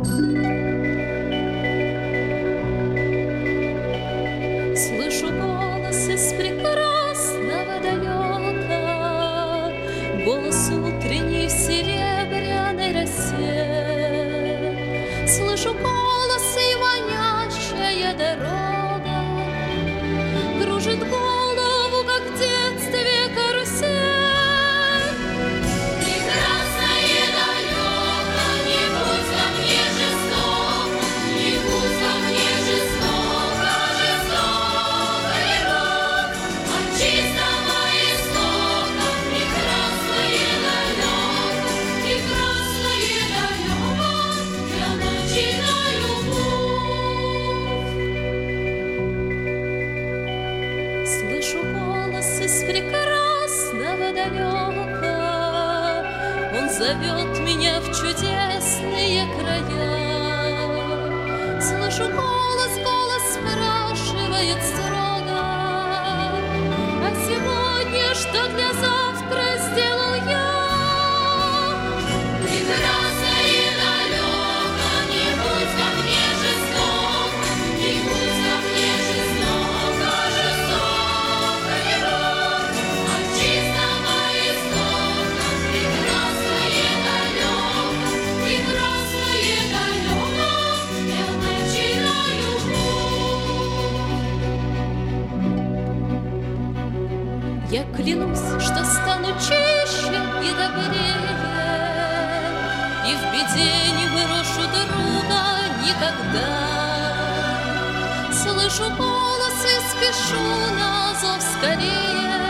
Слышу голос из прекрасного далека, голос утренний в серебряной росе. Слышу голос и манящая дорога кружит голову, как в детстве карусель. Слышу голос из прекрасного далека, он зовет меня в чудесные края. Слышу голос, голос спрашивает строго: а сегодня что для завтра сделал я? Прекрасное далеко, не будь ко мне жесток, не будь ко мне жестоко, жестоко не будь. От чистого истока прекрасное далеко, прекрасное далеко, я начинаю путь. Я клянусь, что стану чище и добрее, и в беде не брошу друга никогда. Слышу голос и спешу на зов скорее.